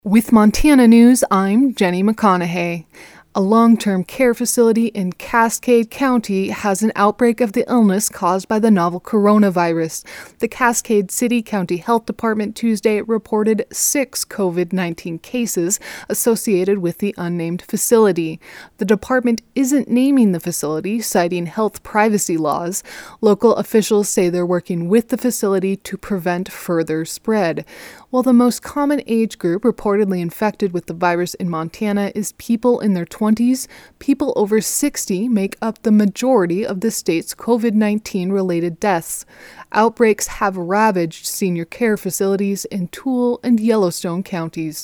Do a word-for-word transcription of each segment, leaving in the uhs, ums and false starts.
With Montana News, I'm Jenny McConaughey. A long-term care facility in Cascade County has an outbreak of the illness caused by the novel coronavirus. The Cascade City County Health Department Tuesday reported six covid nineteen cases associated with the unnamed facility. The department isn't naming the facility, citing health privacy laws. Local officials say they're working with the facility to prevent further spread. While the most common age group reportedly infected with the virus in Montana is people in their twenties, people over sixty make up the majority of the state's covid nineteen related deaths. Outbreaks have ravaged senior care facilities in Toole and Yellowstone counties.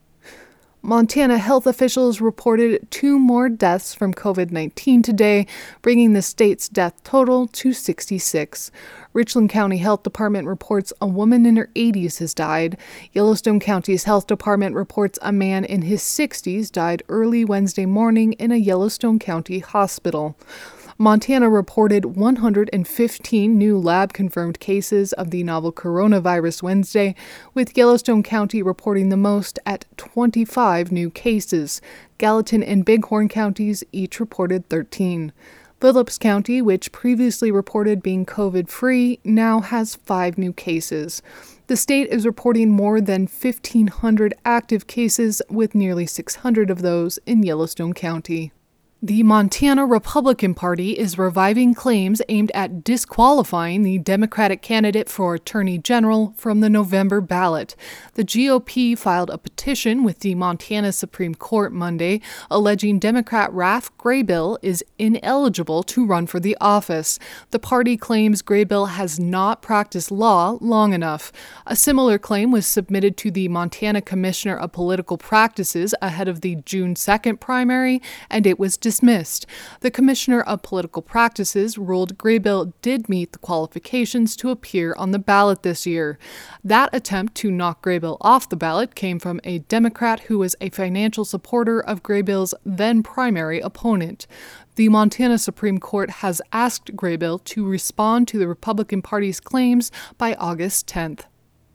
Montana health officials reported two more deaths from covid nineteen today, bringing the state's death total to sixty-six. Richland County Health Department reports a woman in her eighties has died. Yellowstone County's Health Department reports a man in his sixties died early Wednesday morning in a Yellowstone County hospital. Montana reported one hundred fifteen new lab-confirmed cases of the novel coronavirus Wednesday, with Yellowstone County reporting the most at twenty-five new cases. Gallatin and Bighorn counties each reported thirteen. Phillips County, which previously reported being COVID-free, now has five new cases. The state is reporting more than fifteen hundred active cases, with nearly six hundred of those in Yellowstone County. The Montana Republican Party is reviving claims aimed at disqualifying the Democratic candidate for Attorney General from the November ballot. The G O P filed a petition with the Montana Supreme Court Monday, alleging Democrat Ralph Graybill is ineligible to run for the office. The party claims Graybill has not practiced law long enough. A similar claim was submitted to the Montana Commissioner of Political Practices ahead of the June second primary, and it was dismissed. Dismissed. The Commissioner of Political Practices ruled Graybill did meet the qualifications to appear on the ballot this year. That attempt to knock Graybill off the ballot came from a Democrat who was a financial supporter of Graybill's then primary opponent. The Montana Supreme Court has asked Graybill to respond to the Republican Party's claims by August tenth.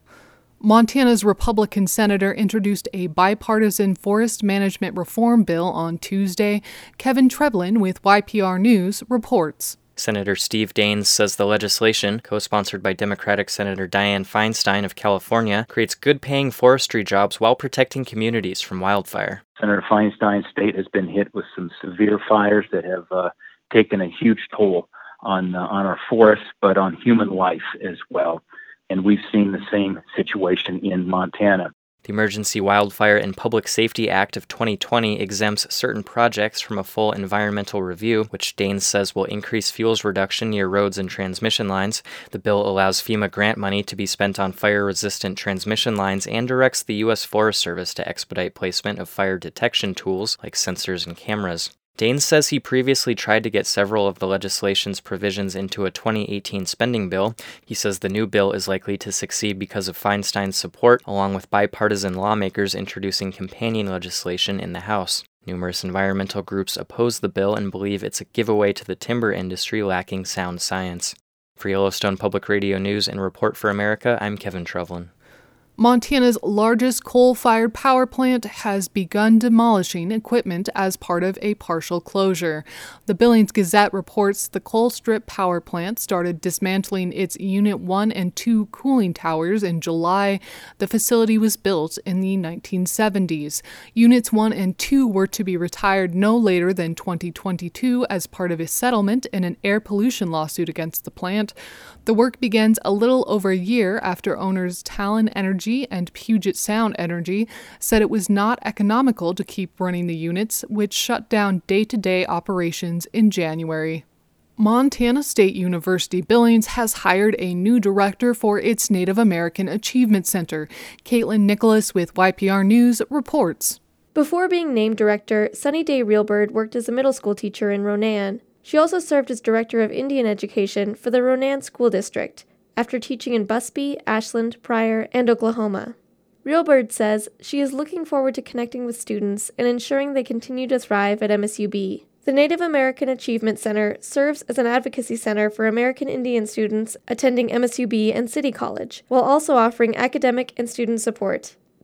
Montana's Republican senator introduced a bipartisan forest management reform bill on Tuesday. Kevin Treblin with Y P R News reports. Senator Steve Daines says the legislation, co-sponsored by Democratic Senator Dianne Feinstein of California, creates good-paying forestry jobs while protecting communities from wildfire. Senator Feinstein's state has been hit with some severe fires that have uh, taken a huge toll on uh, on our forests, but on human life as well. And we've seen the same situation in Montana. The Emergency Wildfire and Public Safety Act of twenty twenty exempts certain projects from a full environmental review, which Daines says will increase fuels reduction near roads and transmission lines. The bill allows FEMA grant money to be spent on fire-resistant transmission lines and directs the U S Forest Service to expedite placement of fire detection tools like sensors and cameras. Daines says he previously tried to get several of the legislation's provisions into a twenty eighteen spending bill. He says the new bill is likely to succeed because of Feinstein's support, along with bipartisan lawmakers introducing companion legislation in the House. Numerous environmental groups oppose the bill and believe it's a giveaway to the timber industry lacking sound science. For Yellowstone Public Radio News and Report for America, I'm Kevin Trevlin. Montana's largest coal-fired power plant has begun demolishing equipment as part of a partial closure. The Billings Gazette reports the Colstrip Power Plant started dismantling its Unit one and two cooling towers in July. The facility was built in the nineteen seventies. Units one and two were to be retired no later than twenty twenty-two as part of a settlement in an air pollution lawsuit against the plant. The work begins a little over a year after owners Talon Energy and Puget Sound Energy said it was not economical to keep running the units, which shut down day-to-day operations in January. Montana State University Billings has hired a new director for its Native American Achievement Center. Caitlin Nicholas with Y P R News reports. Before being named director, Sunny Day Realbird worked as a middle school teacher in Ronan. She also served as director of Indian education for the Ronan School District, after teaching in Busby, Ashland, Pryor, and Oklahoma. Realbird says she is looking forward to connecting with students and ensuring they continue to thrive at M S U B. The Native American Achievement Center serves as an advocacy center for American Indian students attending M S U B and City College, while also offering academic and student support.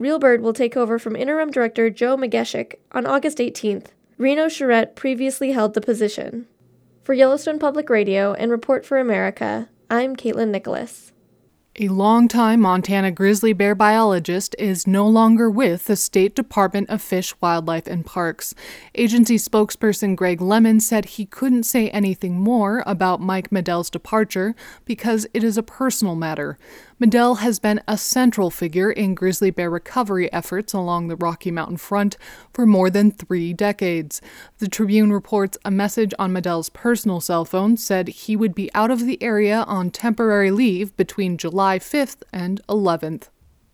Reelbird will take over from Interim Director Joe Mageshik on August eighteenth. Reno Charette previously held the position. For Yellowstone Public Radio and Report for America, I'm Caitlin Nicholas. A longtime Montana grizzly bear biologist is no longer with the State Department of Fish, Wildlife, and Parks. Agency spokesperson Greg Lemon said he couldn't say anything more about Mike Medell's departure because it is a personal matter. Medell has been a central figure in grizzly bear recovery efforts along the Rocky Mountain front for more than three decades. The Tribune reports a message on Medell's personal cell phone said he would be out of the area on temporary leave between July fifth and eleventh.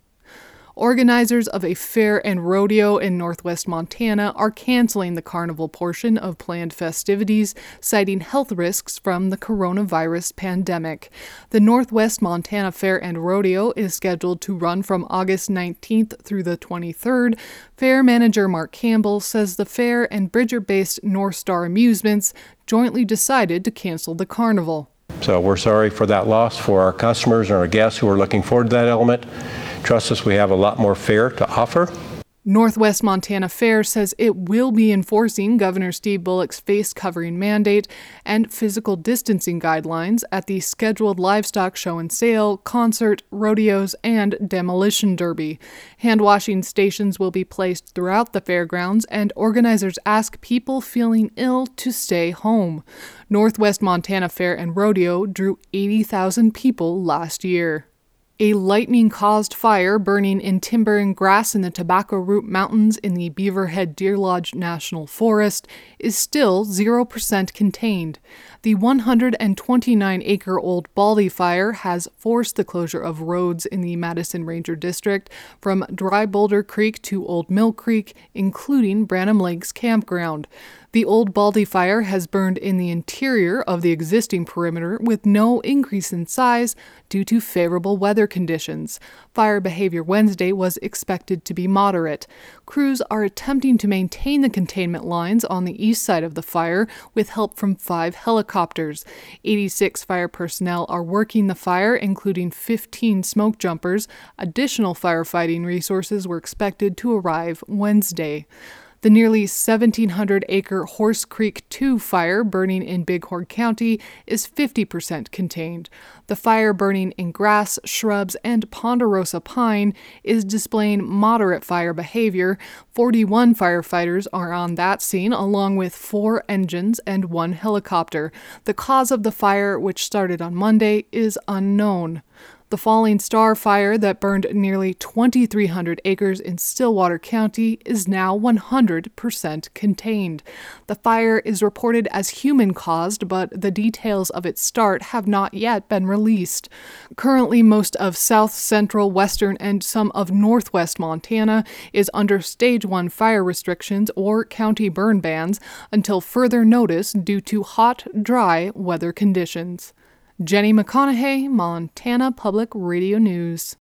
Organizers of a fair and rodeo in northwest Montana are canceling the carnival portion of planned festivities, citing health risks from the coronavirus pandemic. The Northwest Montana Fair and Rodeo is scheduled to run from August nineteenth through the twenty-third. Fair manager Mark Campbell says the fair and Bridger-based North Star Amusements jointly decided to cancel the carnival. So we're sorry for that loss for our customers and our guests who are looking forward to that element. Trust us, we have a lot more fair to offer. Northwest Montana Fair says it will be enforcing Governor Steve Bullock's face covering mandate and physical distancing guidelines at the scheduled livestock show and sale, concert, rodeos, and demolition derby. Hand-washing stations will be placed throughout the fairgrounds, and organizers ask people feeling ill to stay home. Northwest Montana Fair and Rodeo drew eighty thousand people last year. A lightning-caused fire burning in timber and grass in the Tobacco Root Mountains in the Beaverhead Deer Lodge National Forest is still zero percent contained. The one hundred twenty-nine acre Old Baldy fire has forced the closure of roads in the Madison Ranger District from Dry Boulder Creek to Old Mill Creek, including Branham Lakes Campground. The Old Baldy fire has burned in the interior of the existing perimeter with no increase in size due to favorable weather conditions. Fire behavior Wednesday was expected to be moderate. Crews are attempting to maintain the containment lines on the east side of the fire with help from five helicopters. eighty-six fire personnel are working the fire, including fifteen smoke jumpers. Additional firefighting resources were expected to arrive Wednesday. The nearly seventeen hundred acre Horse Creek two fire burning in Bighorn County is fifty percent contained. The fire burning in grass, shrubs, and ponderosa pine is displaying moderate fire behavior. forty-one firefighters are on that scene, along with four engines and one helicopter. The cause of the fire, which started on Monday, is unknown. The Falling Star fire that burned nearly twenty-three hundred acres in Stillwater County is now one hundred percent contained. The fire is reported as human-caused, but the details of its start have not yet been released. Currently, most of south, central, western, and some of northwest Montana is under Stage one fire restrictions or county burn bans until further notice due to hot, dry weather conditions. Jenny McConaughey, Montana Public Radio News.